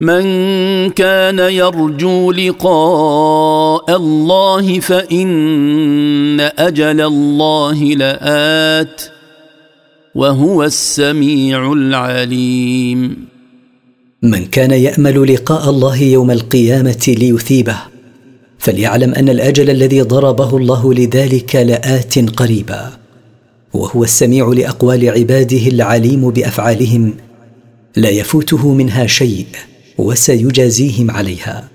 من كان يرجو لقاء الله فإن أجل الله لآت وهو السميع العليم. من كان يأمل لقاء الله يوم القيامة ليثيبه فليعلم أن الأجل الذي ضربه الله لذلك لآت قريبا، وهو السميع لأقوال عباده العليم بأفعالهم، لا يفوته منها شيء وسيجازيهم عليها.